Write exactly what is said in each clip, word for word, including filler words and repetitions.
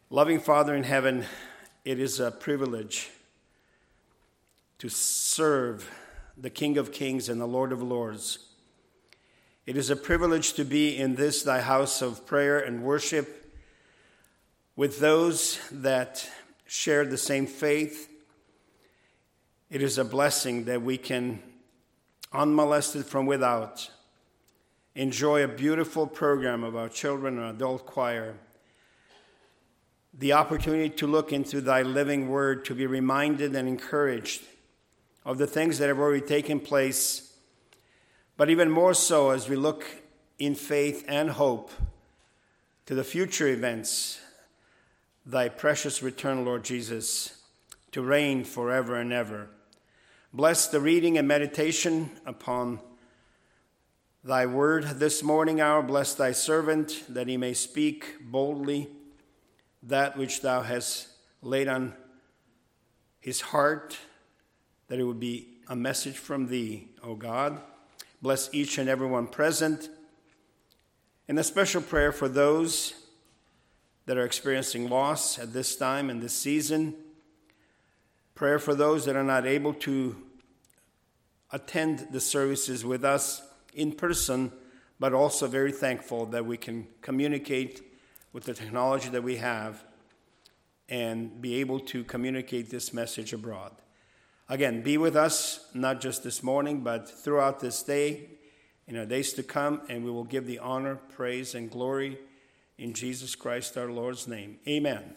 Loving Father in heaven, it is a privilege to serve the King of Kings and the Lord of Lords. It is a privilege to be in this thy house of prayer and worship with those that share the same faith. It is a blessing that we can, unmolested from without, enjoy a beautiful program of our children and adult choir. The opportunity to look into thy living word, to be reminded and encouraged of the things that have already taken place, but even more so as we look in faith and hope to the future events, thy precious return, Lord Jesus, to reign forever and ever. Bless the reading and meditation upon thy word this morning hour. Bless thy servant, that he may speak boldly that which thou hast laid on his heart, that it would be a message from thee, O God. Bless each and every one present. And a special prayer for those that are experiencing loss at this time and this season. Prayer for those that are not able to attend the services with us in person, but also very thankful that we can communicate with the technology that we have and be able to communicate this message abroad. Again, be with us, not just this morning, but throughout this day, in our days to come, and we will give the honor, praise, and glory in Jesus Christ our Lord's name. Amen.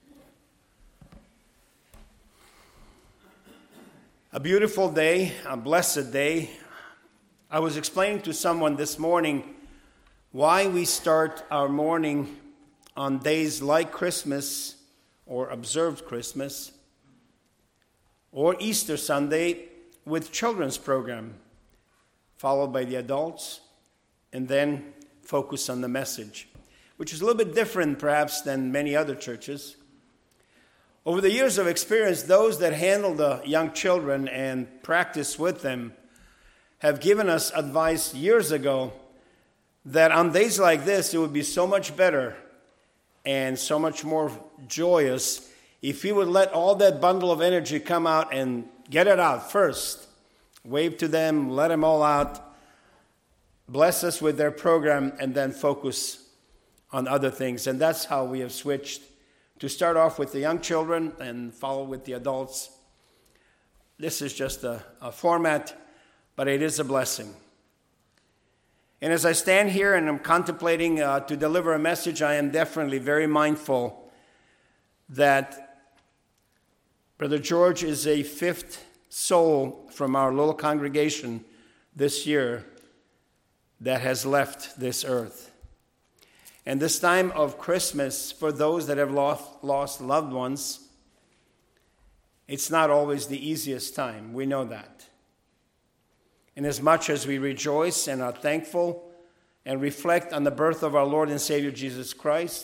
A beautiful day, a blessed day. I was explaining to someone this morning why we start our morning on days like Christmas or observed Christmas or Easter Sunday with children's program, followed by the adults, and then focus on the message, which is a little bit different perhaps than many other churches. Over the years of experience, those that handle the young children and practice with them have given us advice years ago that on days like this, it would be so much better and so much more joyous if we would let all that bundle of energy come out and get it out first. Wave to them, let them all out, bless us with their program, and then focus on other things. And that's how we have switched to start off with the young children and follow with the adults. This is just a, a format, but it is a blessing. And as I stand here and I'm contemplating uh, to deliver a message, I am definitely very mindful that Brother George is a fifth soul from our little congregation this year that has left this earth. And this time of Christmas, for those that have lost, lost loved ones, it's not always the easiest time. We know that. And as much as we rejoice and are thankful and reflect on the birth of our Lord and Savior Jesus Christ,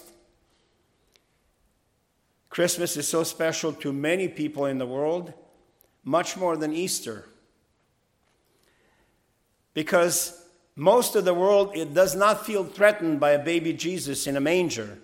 Christmas is so special to many people in the world, much more than Easter. Because most of the world, it does not feel threatened by a baby Jesus in a manger.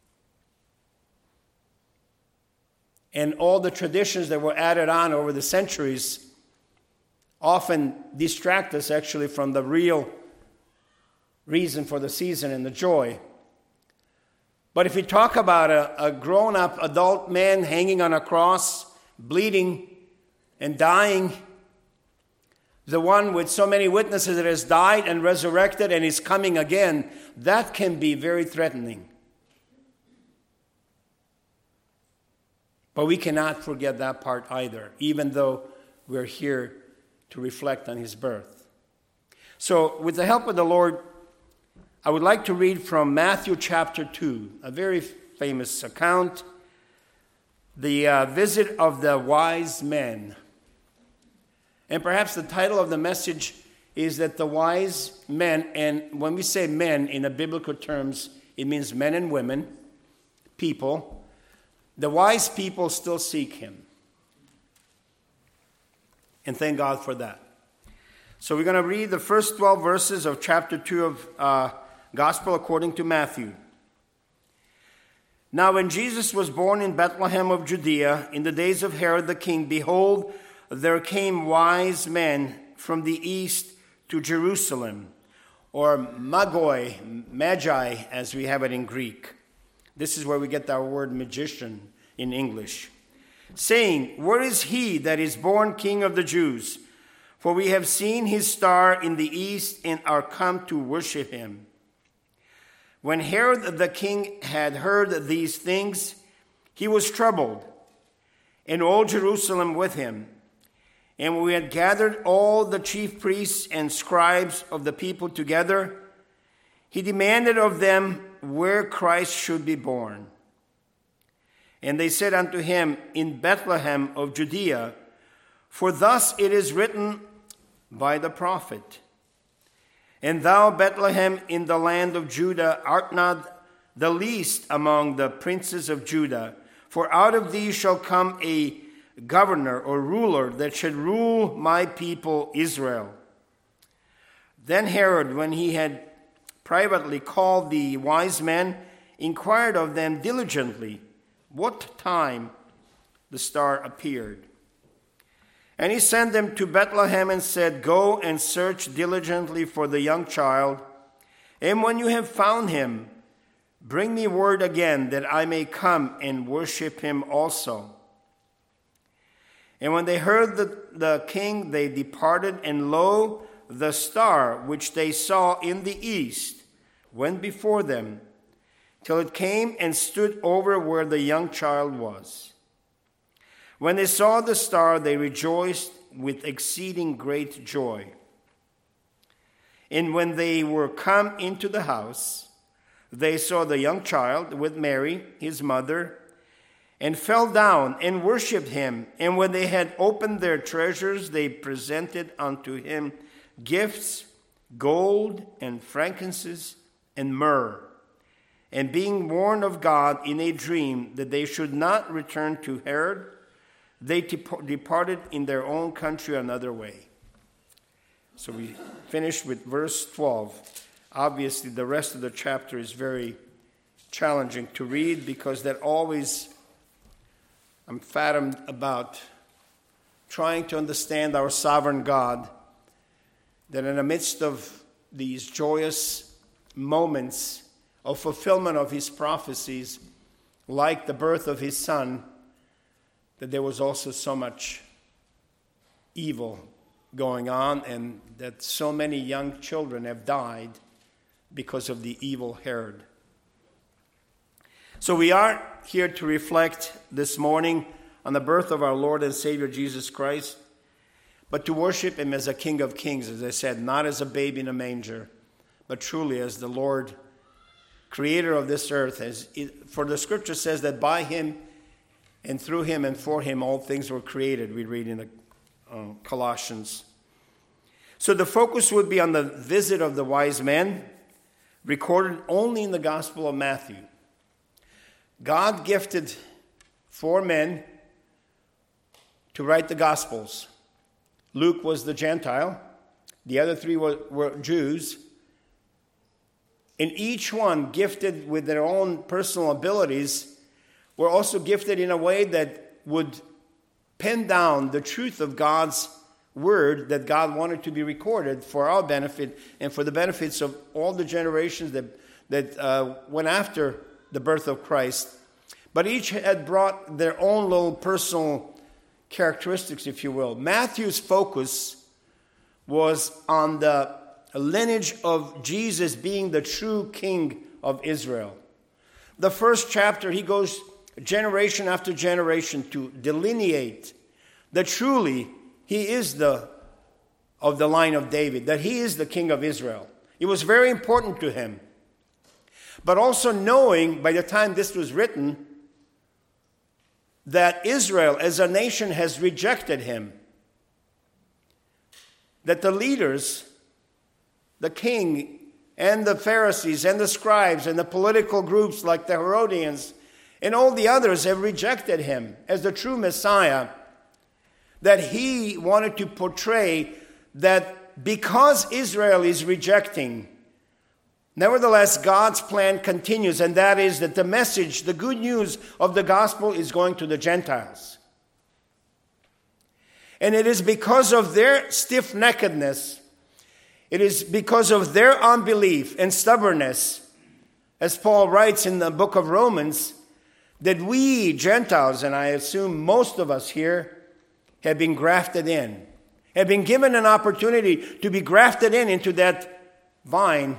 And all the traditions that were added on over the centuries often distract us actually from the real reason for the season and the joy. But if you talk about a, a grown-up adult man hanging on a cross, bleeding and dying, the one with so many witnesses that has died and resurrected and is coming again, that can be very threatening. But we cannot forget that part either, even though we're here to reflect on his birth. So, with the help of the Lord, I would like to read from Matthew chapter two, a very famous account, the uh, visit of the wise men. And perhaps the title of the message is that the wise men, and when we say men in the biblical terms, it means men and women, people. The wise people still seek him. And thank God for that. So we're going to read the first twelve verses of chapter two of uh, Gospel according to Matthew. Now when Jesus was born in Bethlehem of Judea, in the days of Herod the king, behold, there came wise men from the east to Jerusalem, or magoi, magi, as we have it in Greek. This is where we get our word magician in English. Saying, where is he that is born King of the Jews? For we have seen his star in the east and are come to worship him. When Herod the king had heard these things, he was troubled, and all Jerusalem with him. And when we had gathered all the chief priests and scribes of the people together, he demanded of them where Christ should be born. And they said unto him, in Bethlehem of Judea, for thus it is written by the prophet, and thou, Bethlehem, in the land of Judah, art not the least among the princes of Judah, for out of thee shall come a governor or ruler that should rule my people Israel. Then Herod, when he had privately called the wise men, inquired of them diligently what time the star appeared. And he sent them to Bethlehem and said, go and search diligently for the young child, and when you have found him, bring me word again that I may come and worship him also. And when they heard the, the king, they departed, and lo, the star which they saw in the east went before them, till it came and stood over where the young child was. When they saw the star, they rejoiced with exceeding great joy. And when they were come into the house, they saw the young child with Mary, his mother, and fell down and worshipped him. And when they had opened their treasures, they presented unto him gifts, gold and frankincense and myrrh. And being warned of God in a dream that they should not return to Herod, they departed in their own country another way. So we finished with verse twelve. Obviously, the rest of the chapter is very challenging to read because that always, I'm fathomed about trying to understand our sovereign God, that in the midst of these joyous moments of fulfillment of his prophecies, like the birth of his son, that there was also so much evil going on, and that so many young children have died because of the evil Herod. So we are here to reflect this morning on the birth of our Lord and Savior Jesus Christ, but to worship him as a King of Kings, as I said, not as a baby in a manger, but truly as the Lord, creator of this earth. As it, for the scripture says that by him and through him and for him all things were created, we read in the uh, Colossians. So the focus would be on the visit of the wise men, recorded only in the Gospel of Matthew. God gifted four men to write the Gospels. Luke was the Gentile. The other three were, were Jews. And each one, gifted with their own personal abilities, were also gifted in a way that would pen down the truth of God's word that God wanted to be recorded for our benefit and for the benefits of all the generations that, that uh, went after the birth of Christ. But each had brought their own little personal characteristics, if you will. Matthew's focus was on the lineage of Jesus being the true King of Israel. The first chapter, he goes generation after generation to delineate that truly he is the of the line of David, that he is the King of Israel. It was very important to him. But also knowing by the time this was written that Israel as a nation has rejected him. That the leaders, the king and the Pharisees and the scribes and the political groups like the Herodians and all the others have rejected him as the true Messiah, that he wanted to portray that because Israel is rejecting Nevertheless, God's plan continues, and that is that the message, the good news of the gospel is going to the Gentiles. And it is because of their stiff-neckedness, it is because of their unbelief and stubbornness, as Paul writes in the book of Romans, that we Gentiles, and I assume most of us here, have been grafted in, have been given an opportunity to be grafted in into that vine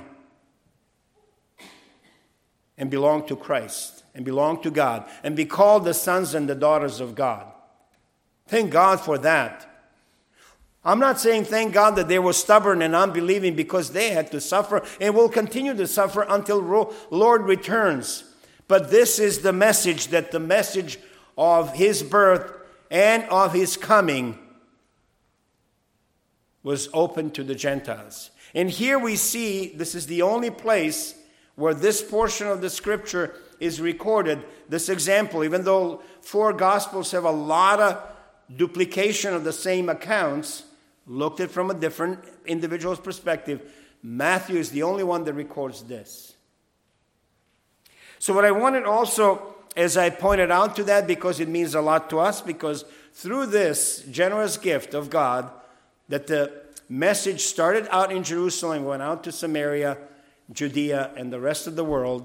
and belong to Christ, and belong to God, and be called the sons and the daughters of God. Thank God for that. I'm not saying thank God that they were stubborn and unbelieving because they had to suffer and will continue to suffer until the Lord returns. But this is the message, that the message of his birth and of his coming was open to the Gentiles. And here we see, this is the only place where this portion of the scripture is recorded, this example, even though four gospels have a lot of duplication of the same accounts, looked at from a different individual's perspective, Matthew is the only one that records this. So what I wanted also, as I pointed out to that, because it means a lot to us, because through this generous gift of God, that the message started out in Jerusalem, went out to Samaria, Judea, and the rest of the world,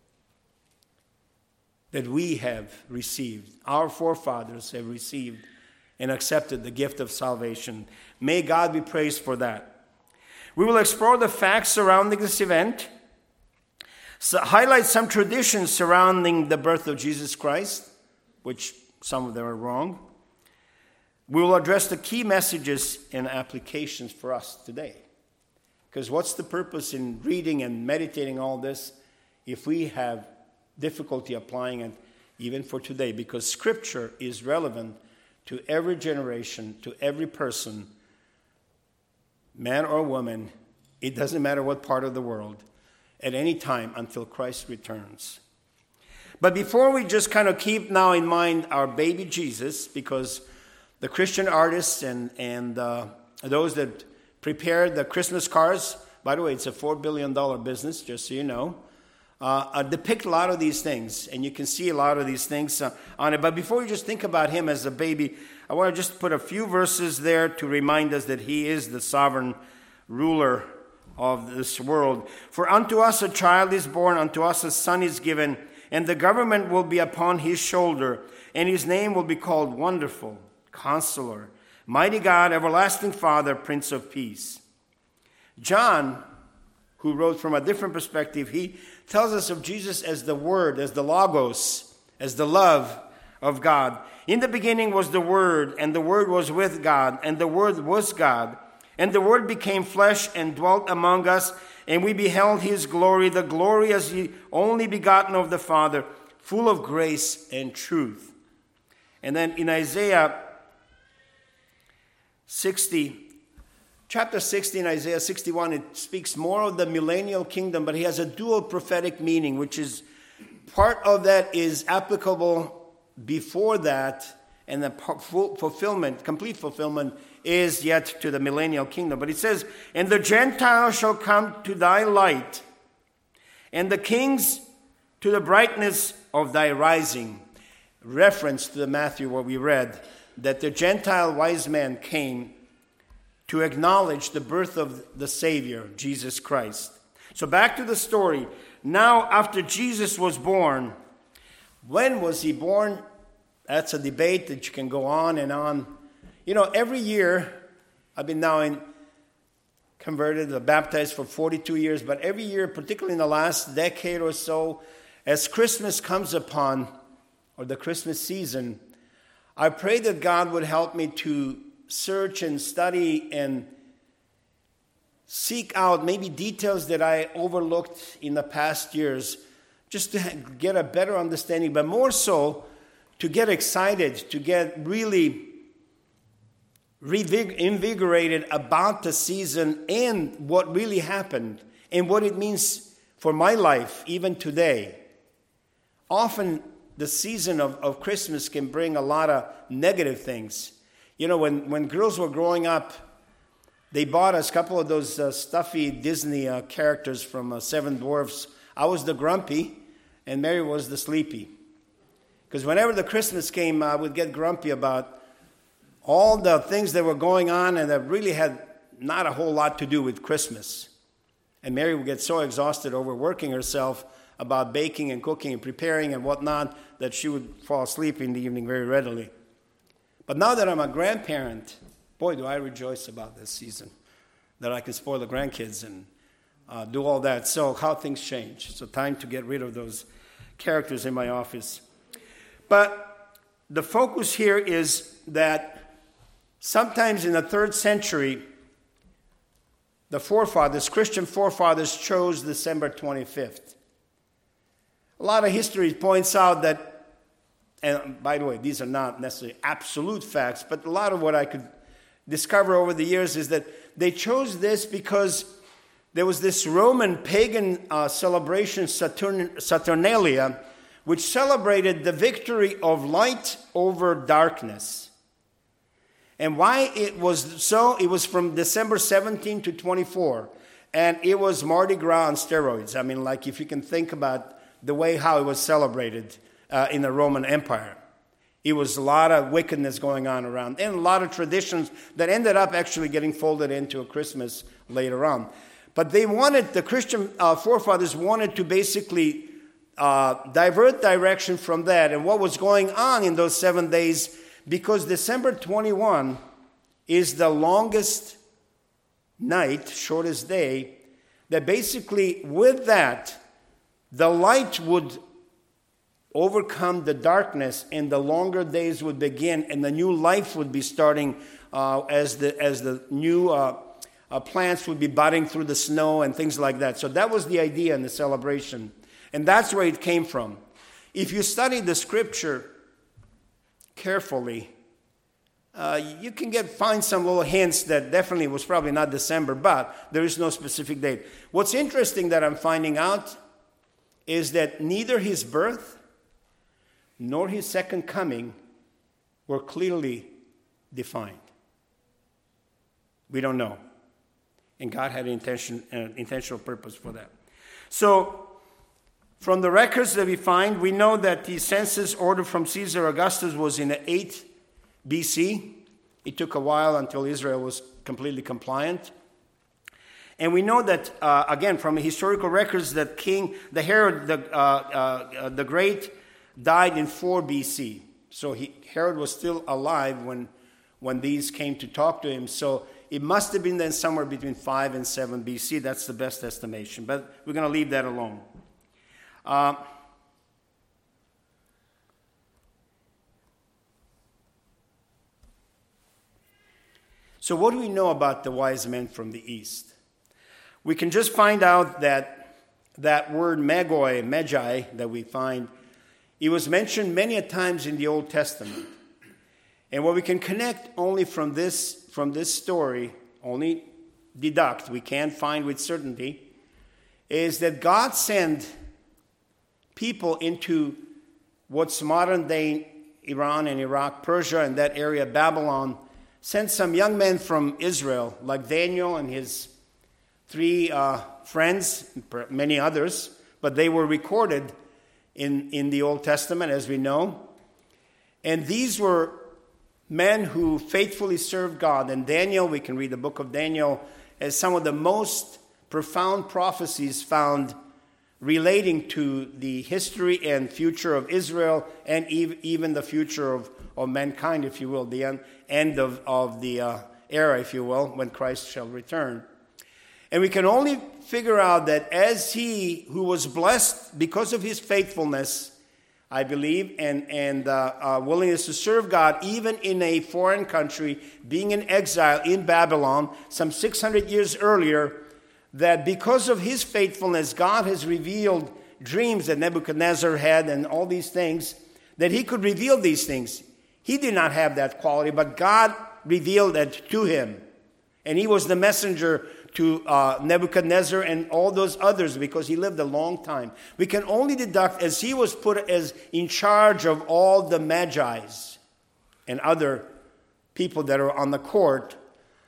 that we have received, our forefathers have received and accepted the gift of salvation. May God be praised for that. We will explore the facts surrounding this event, so highlight some traditions surrounding the birth of Jesus Christ, which some of them are wrong. We will address the key messages and applications for us today. Because what's the purpose in reading and meditating all this if we have difficulty applying it even for today? Because Scripture is relevant to every generation, to every person, man or woman. It doesn't matter what part of the world, at any time until Christ returns. But before we just kind of keep now in mind our baby Jesus, because the Christian artists and, and uh, those that prepared the Christmas cards, by the way, it's a four billion dollars business, just so you know, uh, uh, depict a lot of these things, and you can see a lot of these things uh, on it. But before you just think about him as a baby, I want to just put a few verses there to remind us that he is the sovereign ruler of this world. For unto us a child is born, unto us a son is given, and the government will be upon his shoulder, and his name will be called Wonderful, Counselor, Mighty God, Everlasting Father, Prince of Peace. John, who wrote from a different perspective, he tells us of Jesus as the Word, as the Logos, as the love of God. In the beginning was the Word, and the Word was with God, and the Word was God. And the Word became flesh and dwelt among us, and we beheld his glory, the glory as the only begotten of the Father, full of grace and truth. And then in Isaiah sixty, chapter sixty in Isaiah sixty-one, it speaks more of the millennial kingdom, but he has a dual prophetic meaning, which is part of that is applicable before that, and the fulfillment, complete fulfillment, is yet to the millennial kingdom. But it says, and the Gentiles shall come to thy light, and the kings to the brightness of thy rising. Reference to the Matthew what we read, that the Gentile wise men came to acknowledge the birth of the Savior, Jesus Christ. So back to the story. Now, after Jesus was born, when was he born? That's a debate that you can go on and on. You know, every year, I've been now in converted, baptized for forty-two years, but every year, particularly in the last decade or so, as Christmas comes upon, or the Christmas season, I pray that God would help me to search and study and seek out maybe details that I overlooked in the past years, just to get a better understanding, but more so to get excited, to get really invigorated about the season and what really happened and what it means for my life even today. Often the season of, of Christmas can bring a lot of negative things. You know, when, when girls were growing up, they bought us a couple of those uh, stuffy Disney uh, characters from uh, Seven Dwarfs. I was the grumpy, and Mary was the sleepy. Because whenever the Christmas came, I would get grumpy about all the things that were going on and that really had not a whole lot to do with Christmas. And Mary would get so exhausted overworking herself about baking and cooking and preparing and whatnot that she would fall asleep in the evening very readily. But now that I'm a grandparent, boy, do I rejoice about this season, that I can spoil the grandkids and uh, do all that. So how things change. So time to get rid of those characters in my office. But the focus here is that sometimes in the third century, the forefathers, Christian forefathers, chose December twenty-fifth. A lot of history points out that, and by the way, these are not necessarily absolute facts, but a lot of what I could discover over the years is that they chose this because there was this Roman pagan uh, celebration, Saturn, Saturnalia, which celebrated the victory of light over darkness. And why it was so, it was from December seventeenth to twenty-four, and it was Mardi Gras on steroids. I mean, like if you can think about the way how it was celebrated uh, in the Roman Empire. It was a lot of wickedness going on around, and a lot of traditions that ended up actually getting folded into a Christmas later on. But they wanted, the Christian uh, forefathers wanted to basically uh, divert direction from that and what was going on in those seven days, because December twenty-first is the longest night, shortest day, that basically with that, the light would overcome the darkness, and the longer days would begin, and the new life would be starting uh, as the as the new uh, uh, plants would be budding through the snow and things like that. So that was the idea in the celebration, and that's where it came from. If you study the scripture carefully, uh, you can get find some little hints that definitely was probably not December, but there is no specific date. What's interesting that I'm finding out is that neither his birth nor his second coming were clearly defined. We don't know. And God had an intention, uh, intentional purpose for that. So, from the records that we find, we know that the census order from Caesar Augustus was in the eighth B C. It took a while until Israel was completely compliant. And we know that, uh, again, from the historical records, that King, the Herod, the, uh, uh, the Great, died in four B C. So he, Herod was still alive when, when these came to talk to him. So it must have been then somewhere between five and seven B C. That's the best estimation. But we're going to leave that alone. Uh, so what do we know about the wise men from the east? We can just find out that that word magoi, magi, that we find, it was mentioned many a times in the Old Testament. And what we can connect only from this, from this story, only deduct, we can't find with certainty, is that God sent people into what's modern-day Iran and Iraq, Persia and that area, Babylon, sent some young men from Israel, like Daniel and his three uh, friends, many others, but they were recorded in, in the Old Testament, as we know. And these were men who faithfully served God. And Daniel, we can read the book of Daniel, as some of the most profound prophecies found relating to the history and future of Israel, and even the future of, of mankind, if you will, the end, end of, of the uh, era, if you will, when Christ shall return. And we can only figure out that as he who was blessed because of his faithfulness, I believe, and, and uh, uh, willingness to serve God, even in a foreign country, being in exile in Babylon some six hundred years earlier, that because of his faithfulness, God has revealed dreams that Nebuchadnezzar had and all these things, that he could reveal these things. He did not have that quality, but God revealed it to him. And he was the messenger to uh, Nebuchadnezzar and all those others because he lived a long time. We can only deduct, as he was put as in charge of all the magi's and other people that are on the court,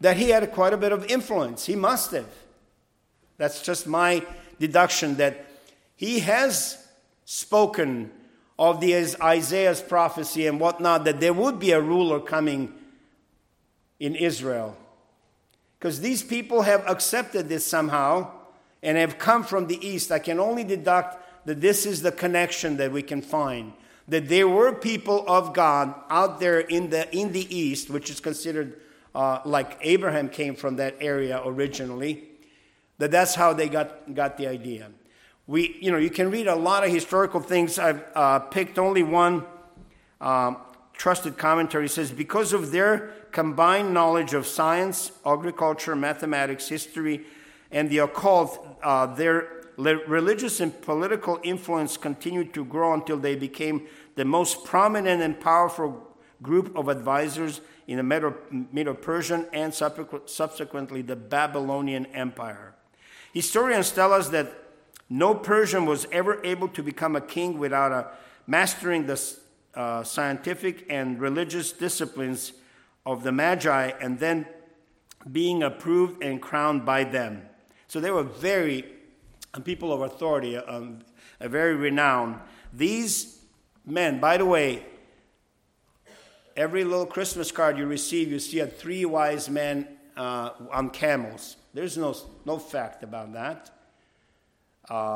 that he had quite a bit of influence. He must have. That's just my deduction, that he has spoken of the Isaiah's prophecy and whatnot, that there would be a ruler coming in Israel. Because these people have accepted this somehow and have come from the east. I can only deduct that this is the connection that we can find. That there were people of God out there in the in the east, which is considered uh, like Abraham came from that area originally. That that's how they got, got the idea. We, you know, you can read a lot of historical things. I've uh, picked only one um, trusted commentary. It says, because of their combined knowledge of science, agriculture, mathematics, history, and the occult, uh, their religious and political influence continued to grow until they became the most prominent and powerful group of advisors in the Medo-Persian and subsequently the Babylonian Empire. Historians tell us that no Persian was ever able to become a king without a mastering the uh, scientific and religious disciplines of the Magi and then being approved and crowned by them. So they were very people of authority, um, a very renowned. These men, by the way, every little Christmas card you receive, you see a three wise men uh, on camels. There's no, no fact about that. Uh,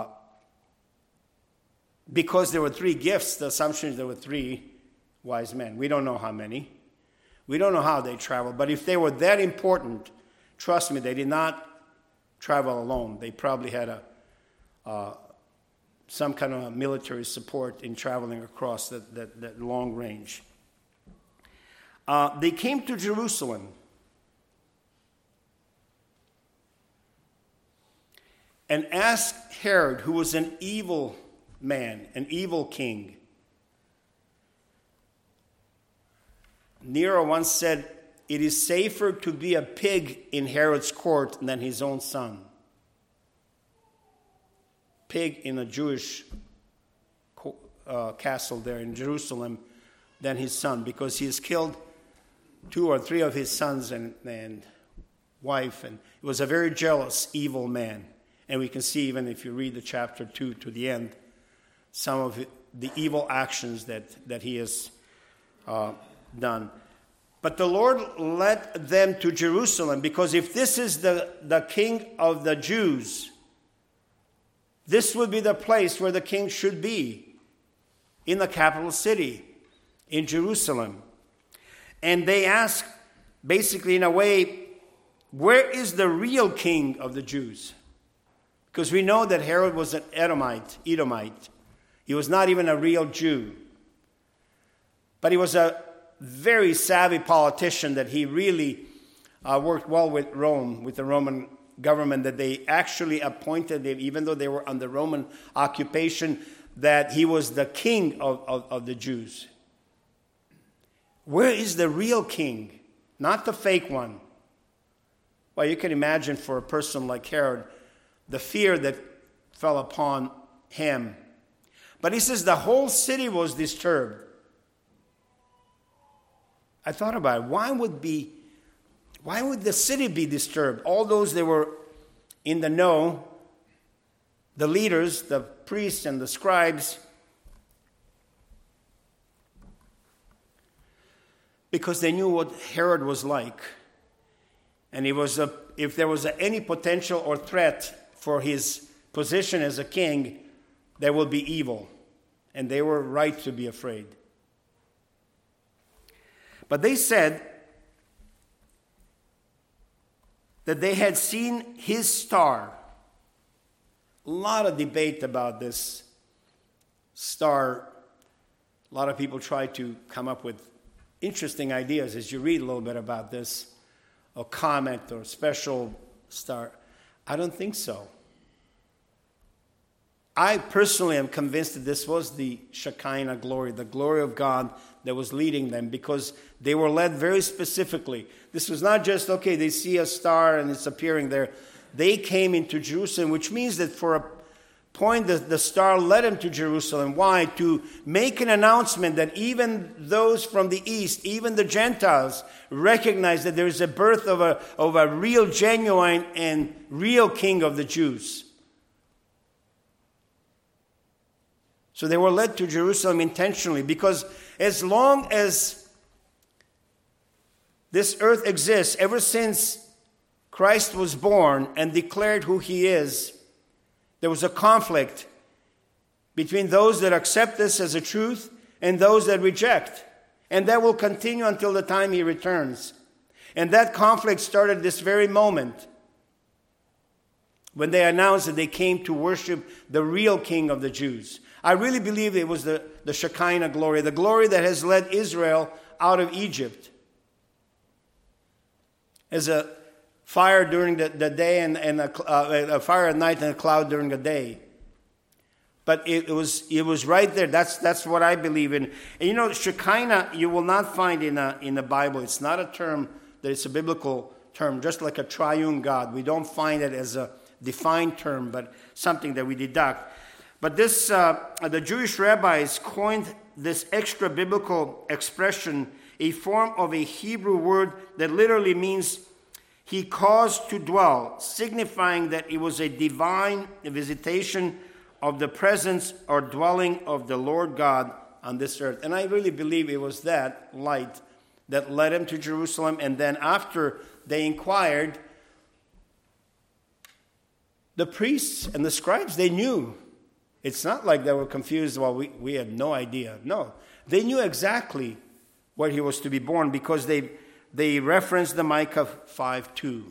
because there were three gifts, the assumption is there were three wise men. We don't know how many. We don't know how they traveled. But if they were that important, trust me, they did not travel alone. They probably had a uh, some kind of military support in traveling across that, that, that long range. Uh, they came to Jerusalem. And asked Herod, who was an evil man, an evil king. Nero once said, it is safer to be a pig in Herod's court than his own son. Pig in a Jewish uh, castle there in Jerusalem than his son, because he has killed two or three of his sons and, and wife, and he was a very jealous, evil man. And we can see, even if you read the chapter two to the end, some of the evil actions that, that he has uh, done. But the Lord led them to Jerusalem, because if this is the, the king of the Jews, this would be the place where the king should be, in the capital city, in Jerusalem. And they ask, basically in a way, where is the real king of the Jews? Because we know that Herod was an Edomite, Edomite. He was not even a real Jew. But he was a very savvy politician, that he really uh, worked well with Rome, with the Roman government, that they actually appointed him, even though they were under Roman occupation, that he was the king of, of, of the Jews. Where is the real king? Not the fake one. Well, you can imagine for a person like Herod, the fear that fell upon him. But he says the whole city was disturbed. I thought about it. Why would be, why would the city be disturbed? All those that were in the know, the leaders, the priests and the scribes, because they knew what Herod was like. And it was a, if there was a, any potential or threat for his position as a king, there will be evil. And they were right to be afraid. But they said that they had seen his star. A lot of debate about this star. A lot of people try to come up with interesting ideas as you read a little bit about this. A comet or special star. I don't think so. I personally am convinced that this was the Shekinah glory, the glory of God that was leading them, because they were led very specifically. This was not just, okay, they see a star and it's appearing there. They came into Jerusalem, which means that for a point the, the star led him to Jerusalem. Why? To make an announcement that even those from the east, even the Gentiles, recognize that there is a birth of a, of a real, genuine, and real king of the Jews. So they were led to Jerusalem intentionally, because as long as this earth exists, ever since Christ was born and declared who he is, there was a conflict between those that accept this as a truth and those that reject. And that will continue until the time he returns. And that conflict started this very moment when they announced that they came to worship the real king of the Jews. I really believe it was the, the Shekinah glory, the glory that has led Israel out of Egypt. As a fire during the, the day and, and a, uh, a fire at night and a cloud during the day. But it, it was it was right there. That's that's what I believe in. And you know, Shekinah, you will not find in a, in the Bible. It's not a term that it's a biblical term, just like a triune God. We don't find it as a defined term, but something that we deduct. But this, uh, the Jewish rabbis coined this extra biblical expression, a form of a Hebrew word that literally means he caused to dwell, signifying that it was a divine visitation of the presence or dwelling of the Lord God on this earth. And I really believe it was that light that led him to Jerusalem. And then after they inquired, the priests and the scribes, they knew. It's not like they were confused, well, we, we had no idea. No, they knew exactly where he was to be born, because they They reference the Micah five two.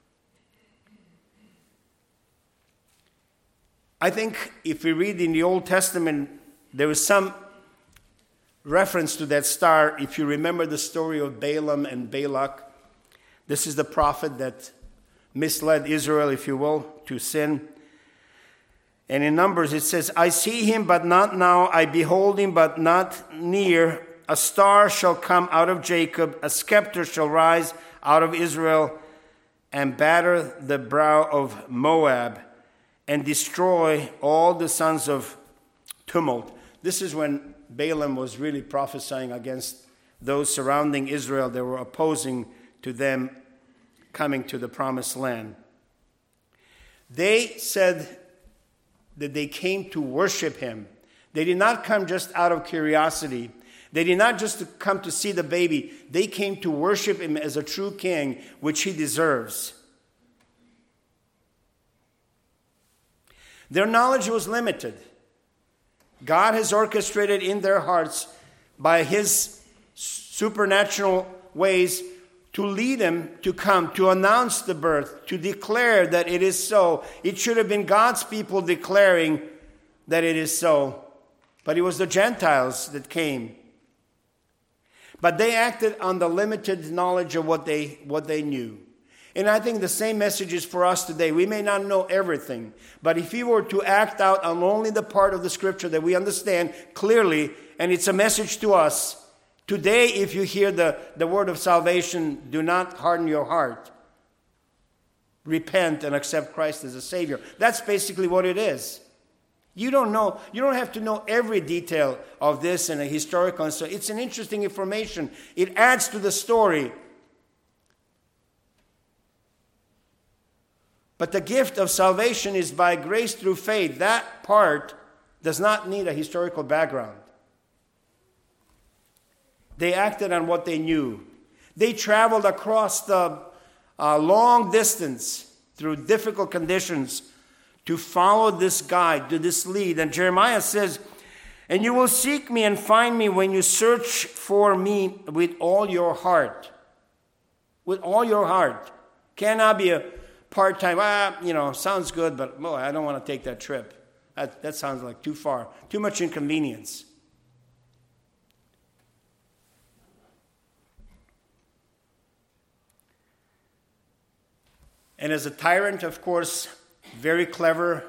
I think if we read in the Old Testament, there is some reference to that star. If you remember the story of Balaam and Balak, this is the prophet that misled Israel, if you will, to sin. And in Numbers it says, I see him, but not now. I behold him, but not near. A star shall come out of Jacob, a scepter shall rise out of Israel, and batter the brow of Moab, and destroy all the sons of tumult. This is when Balaam was really prophesying against those surrounding Israel that were opposing to them coming to the promised land. They said that they came to worship him. They did not come just out of curiosity. They did not just come to see the baby. They came to worship him as a true king, which he deserves. Their knowledge was limited. God has orchestrated in their hearts by his supernatural ways to lead them to come, to announce the birth, to declare that it is so. It should have been God's people declaring that it is so. But it was the Gentiles that came. But they acted on the limited knowledge of what they what they knew. And I think the same message is for us today. We may not know everything, but if we were to act out on only the part of the scripture that we understand clearly, and it's a message to us, today if you hear the, the word of salvation, do not harden your heart. Repent and accept Christ as a Savior. That's basically what it is. You don't know, you don't have to know every detail of this in a historical, and so it's an interesting information. It adds to the story. But the gift of salvation is by grace through faith. That part does not need a historical background. They acted on what they knew. They traveled across the uh, long distance through difficult conditions to follow this guide, to this lead. And Jeremiah says, and you will seek me and find me when you search for me with all your heart. With all your heart. Cannot be a part-time, ah, you know, sounds good, but boy, I don't want to take that trip. That, that sounds like too far. Too much inconvenience. And as a tyrant, of course, very clever,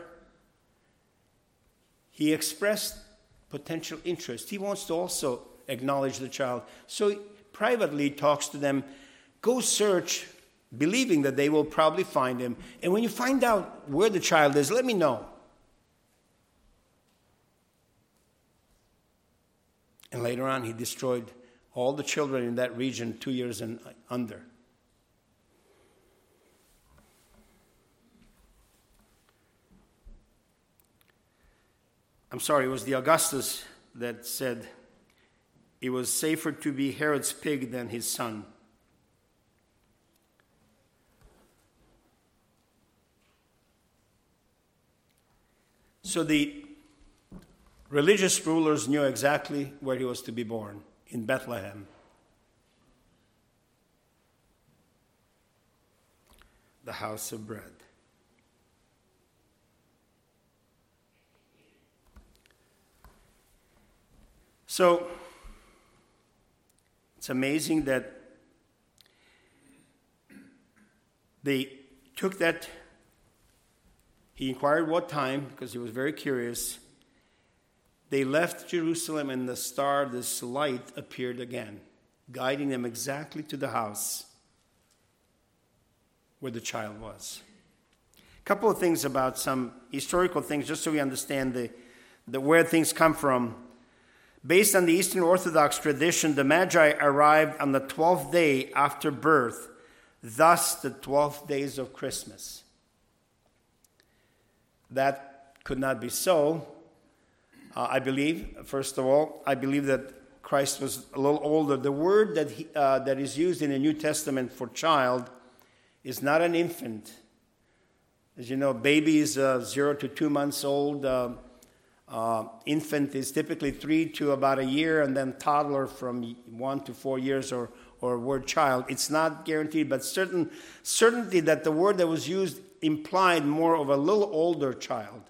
he expressed potential interest. He wants to also acknowledge the child. So he privately talks to them, go search, believing that they will probably find him. And when you find out where the child is, let me know. And later on, he destroyed all the children in that region two years and under. I'm sorry, it was the Augustus that said it was safer to be Herod's pig than his son. So the religious rulers knew exactly where he was to be born, in Bethlehem. The house of bread. So, it's amazing that they took that. He inquired what time, because he was very curious. They left Jerusalem, and the star, this light, appeared again, guiding them exactly to the house where the child was. A couple of things about some historical things, just so we understand the, the where things come from. Based on the Eastern Orthodox tradition, the Magi arrived on the twelfth day after birth, thus the twelve days of Christmas. That could not be so. Uh, I believe, first of all, I believe that Christ was a little older. The word that he, uh, that is used in the New Testament for child is not an infant. As you know, baby is uh, zero to two months old. Uh, uh, infant is typically three to about a year, and then toddler from one to four years, or or word child. It's not guaranteed, but certain certainty that the word that was used implied more of a little older child.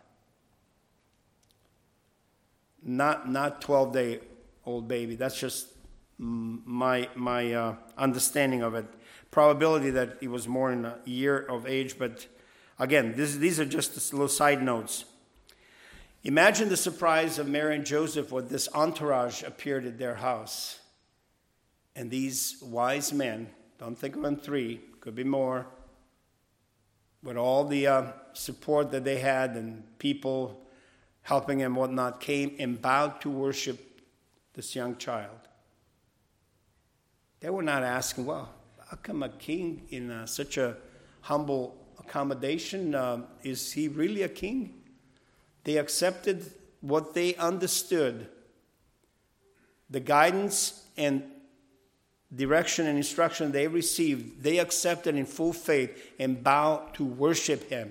Not not twelve-day-old baby. That's just my my uh, understanding of it. Probability that he was more than a year of age, but again, this, these are just little side notes. Imagine the surprise of Mary and Joseph when this entourage appeared at their house. And these wise men, don't think of them three, could be more, with all the uh, support that they had and people helping and whatnot, came and bowed to worship this young child. They were not asking, well, how come a king in uh, such a humble accommodation, uh, is he really a king? They accepted what they understood, the guidance and direction and instruction they received. They accepted in full faith and bowed to worship him.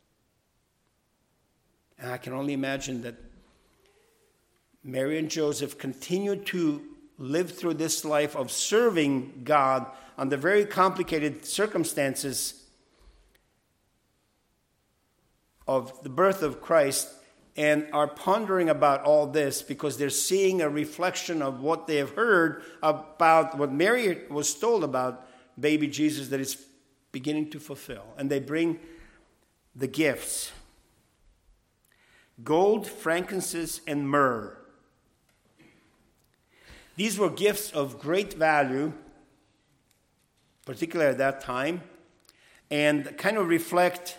And I can only imagine that Mary and Joseph continued to live through this life of serving God under very complicated circumstances of the birth of Christ, and are pondering about all this because they're seeing a reflection of what they have heard about what Mary was told about baby Jesus that is beginning to fulfill. And they bring the gifts: gold, frankincense, and myrrh. These were gifts of great value, particularly at that time, and kind of reflect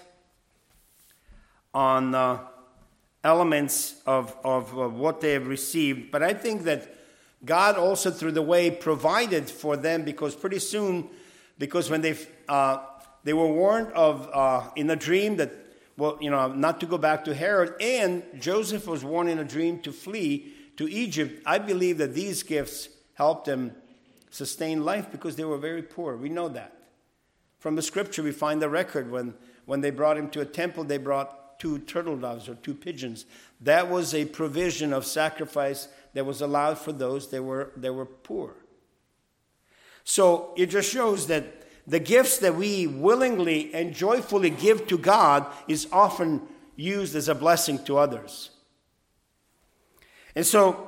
on uh, elements of, of, of what they have received. But I think that God also, through the way, provided for them, because pretty soon, because when they uh, they were warned of uh, in a dream that, well, you know, not to go back to Herod, and Joseph was warned in a dream to flee to Egypt. I believe that these gifts helped them sustain life because they were very poor. We know that. From the scripture, we find the record when, when they brought him to a temple, they brought two turtle doves or two pigeons. That was a provision of sacrifice that was allowed for those that were, that were poor. So it just shows that the gifts that we willingly and joyfully give to God is often used as a blessing to others. And so,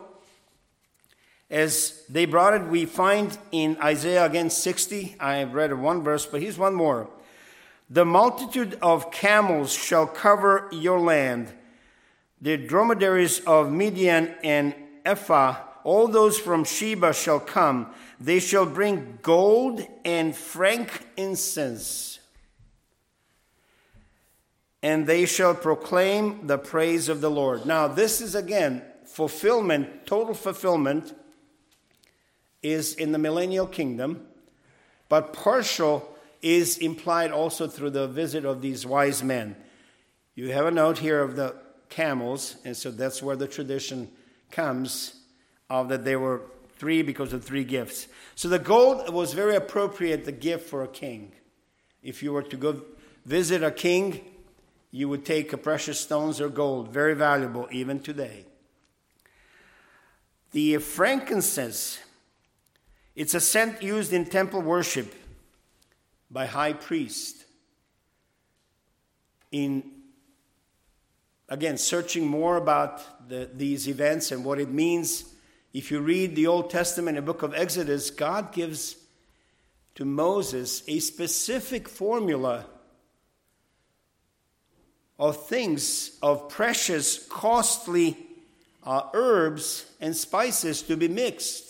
as they brought it, we find in Isaiah again sixty, I have read one verse, but here's one more. The multitude of camels shall cover your land, the dromedaries of Midian and Ephah, all those from Sheba shall come. They shall bring gold and frankincense, and they shall proclaim the praise of the Lord. Now, this is again fulfillment, total fulfillment is in the millennial kingdom, but partial is implied also through the visit of these wise men. You have a note here of the camels, and so that's where the tradition comes of that there were three because of three gifts. So the gold was very appropriate, the gift for a king. If you were to go visit a king, you would take a precious stones or gold, very valuable even today. The frankincense, it's a scent used in temple worship by high priest. In, again, searching more about the, these events and what it means, if you read the Old Testament, the book of Exodus, God gives to Moses a specific formula of things, of precious, costly uh, herbs and spices to be mixed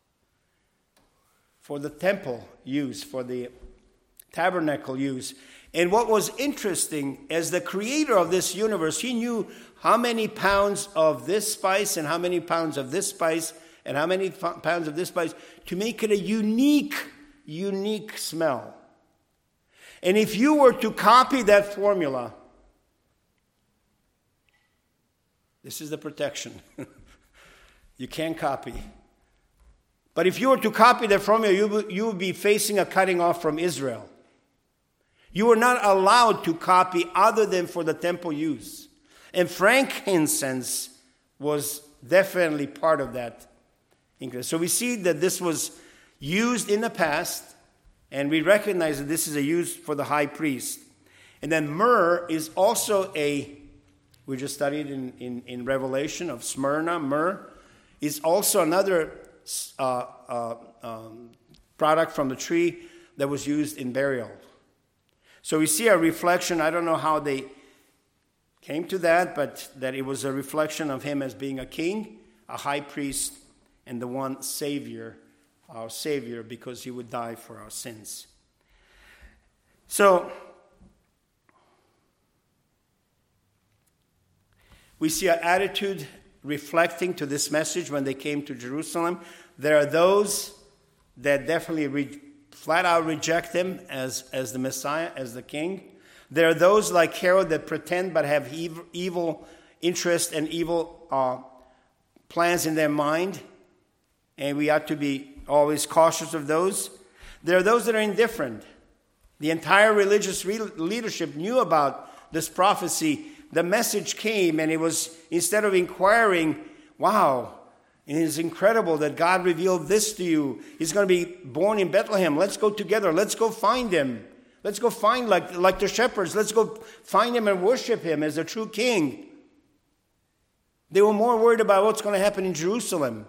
for the temple use, for the tabernacle use. And what was interesting, as the creator of this universe, he knew how many pounds of this spice and how many pounds of this spice and how many f- pounds of this spice to make it a unique, unique smell. And if you were to copy that formula, this is the protection. You can't copy. But if you were to copy that formula, you would, you would be facing a cutting off from Israel. You were not allowed to copy other than for the temple use. And frankincense was definitely part of that. So we see that this was used in the past, and we recognize that this is a use for the high priest. And then myrrh is also a, we just studied in, in, in Revelation of Smyrna, myrrh is also another uh, uh, um, product from the tree that was used in burial. So we see a reflection. I don't know how they came to that, but that it was a reflection of him as being a king, a high priest, and the one Savior, our Savior, because he would die for our sins. So we see an attitude reflecting to this message when they came to Jerusalem. There are those that definitely re- flat out reject him as, as the Messiah, as the king. There are those like Herod that pretend but have evil, evil interest and evil uh, plans in their mind. And we ought to be always cautious of those. There are those that are indifferent. The entire religious re- leadership knew about this prophecy. The message came, and it was, instead of inquiring, wow, it is incredible that God revealed this to you. He's going to be born in Bethlehem. Let's go together. Let's go find him. Let's go find, like, like the shepherds, let's go find him and worship him as a true king. They were more worried about what's going to happen in Jerusalem.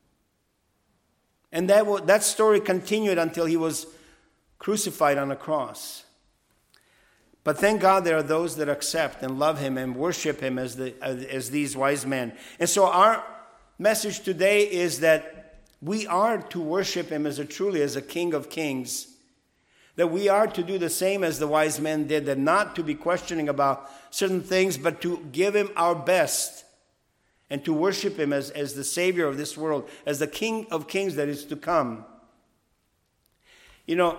And that, that story continued until he was crucified on a cross. But thank God there are those that accept and love him and worship him as, the, as these wise men. And so our message today is that we are to worship him as a truly as a King of Kings. That we are to do the same as the wise men did. That not to be questioning about certain things, but to give him our best. And to worship him as, as the Savior of this world, as the King of Kings that is to come. You know,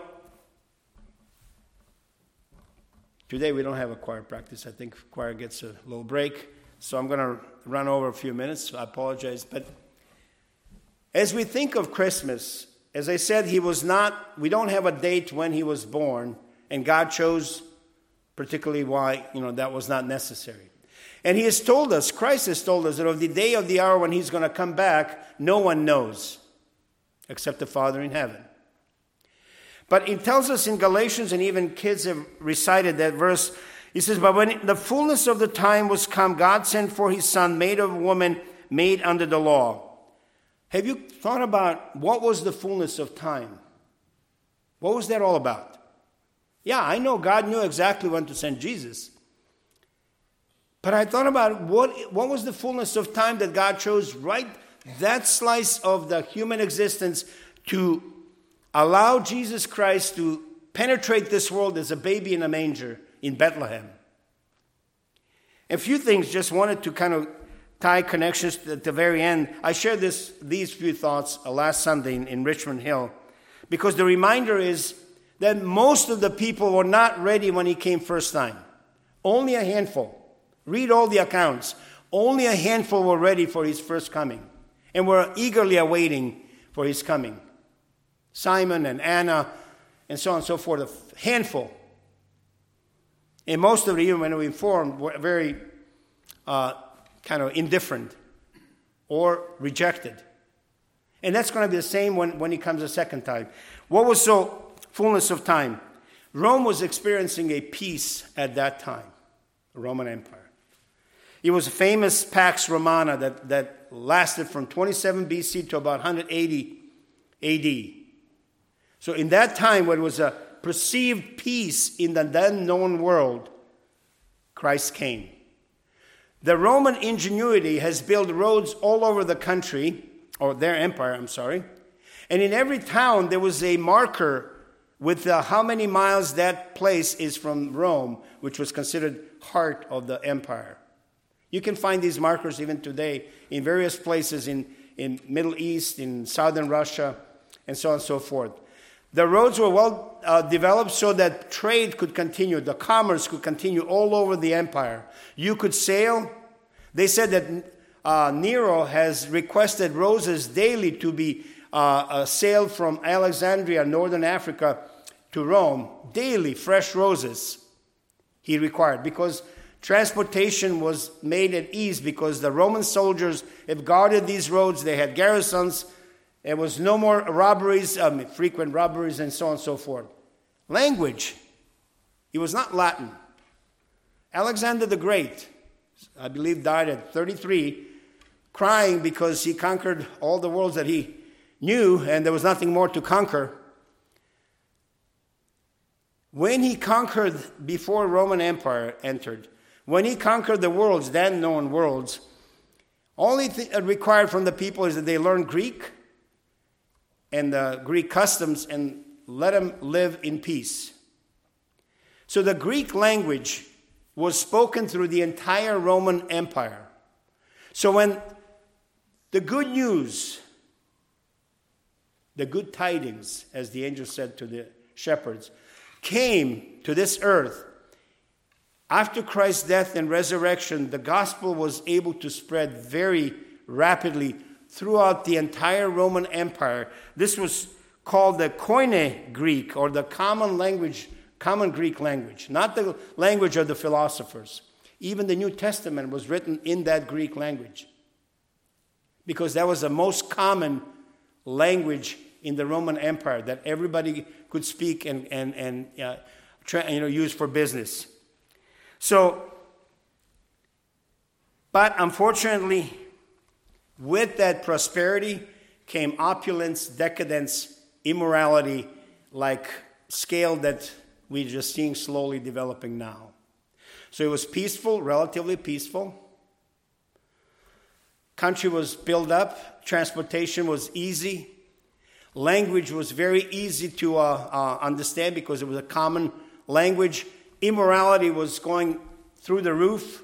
today we don't have a choir practice. I think choir gets a little break. So I'm going to run over a few minutes. I apologize. But as we think of Christmas, as I said, he was not, we don't have a date when he was born. And God chose particularly why, you know, that was not necessary. And he has told us, Christ has told us that of the day of the hour when he's going to come back, no one knows except the Father in heaven. But it tells us in Galatians, and even kids have recited that verse, he says, but when the fullness of the time was come, God sent for his Son, made of a woman, made under the law. Have you thought about what was the fullness of time? What was that all about? Yeah, I know God knew exactly when to send Jesus. But I thought about what, what was the fullness of time that God chose right that slice of the human existence to allow Jesus Christ to penetrate this world as a baby in a manger in Bethlehem. A few things just wanted to kind of tie connections at the very end. I shared this, these few thoughts uh, last Sunday in, in Richmond Hill, because the reminder is that most of the people were not ready when he came first time. Only a handful. Read all the accounts. Only a handful were ready for his first coming and were eagerly awaiting for his coming. Simon and Anna and so on and so forth, a handful. And most of them, even when we were informed, were very uh, kind of indifferent or rejected. And that's going to be the same when, when he comes a second time. What was so fullness of time? Rome was experiencing a peace at that time, the Roman Empire. It was a famous Pax Romana that, that lasted from twenty-seven B C to about one hundred eighty A D. So in that time, when it was a perceived peace in the then known world, Christ came. The Roman ingenuity has built roads all over the country, or their empire, I'm sorry. And in every town, there was a marker with uh, how many miles that place is from Rome, which was considered heart of the empire. You can find these markers even today in various places in, in Middle East, in southern Russia, and so on and so forth. The roads were well uh, developed so that trade could continue, the commerce could continue all over the empire. You could sail. They said that uh, Nero has requested roses daily to be uh, uh, sailed from Alexandria, northern Africa, to Rome. Daily, fresh roses he required, because transportation was made at ease, because the Roman soldiers have guarded these roads. They had garrisons. There was no more robberies, um, frequent robberies, and so on and so forth. Language. It was not Latin. Alexander the Great, I believe, died at thirty-three, crying because he conquered all the worlds that he knew, and there was nothing more to conquer. When he conquered, before Roman Empire entered, when he conquered the worlds, then known worlds, only thing required from the people is that they learn Greek and the Greek customs and let them live in peace. So the Greek language was spoken through the entire Roman Empire. So when the good news, the good tidings, as the angel said to the shepherds, came to this earth, after Christ's death and resurrection, the gospel was able to spread very rapidly throughout the entire Roman Empire. This was called the Koine Greek, or the common language, common Greek language, not the language of the philosophers. Even the New Testament was written in that Greek language, because that was the most common language in the Roman Empire that everybody could speak and and and uh, tra- you know use for business. So, but unfortunately, with that prosperity came opulence, decadence, immorality, like scale that we're just seeing slowly developing now. So it was peaceful, relatively peaceful. Country was built up. Transportation was easy. Language was very easy to uh, uh, understand because it was a common language. Immorality was going through the roof.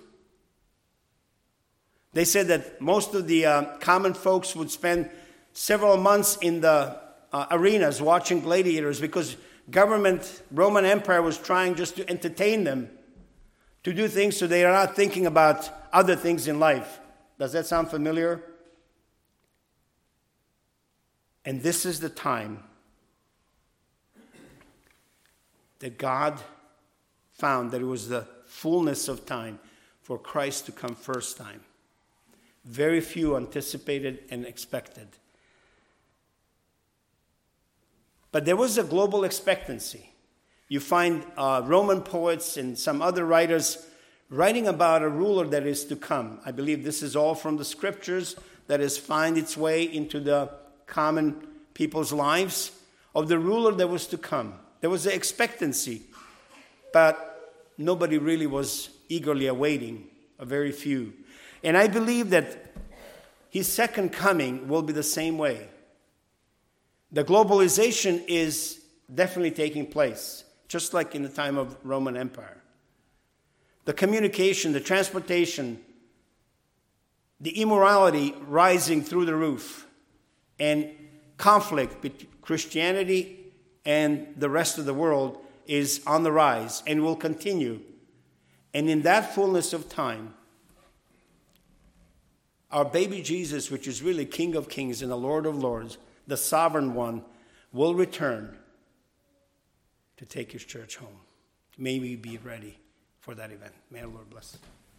They said that most of the uh, common folks would spend several months in the uh, arenas watching gladiators, because government, Roman Empire, was trying just to entertain them, to do things so they are not thinking about other things in life. Does that sound familiar? And this is the time that God found that it was the fullness of time for Christ to come first time. Very few anticipated and expected. But there was a global expectancy. You find uh, Roman poets and some other writers writing about a ruler that is to come. I believe this is all from the scriptures that has found its way into the common people's lives, of the ruler that was to come. There was an expectancy, but nobody really was eagerly awaiting, a very few. And I believe that his second coming will be the same way. The globalization is definitely taking place, just like in the time of Roman Empire. The communication, the transportation, the immorality rising through the roof, and conflict between Christianity and the rest of the world is on the rise and will continue. And in that fullness of time, our baby Jesus, which is really King of Kings and the Lord of Lords, the Sovereign One, will return to take his church home. May we be ready for that event. May the Lord bless.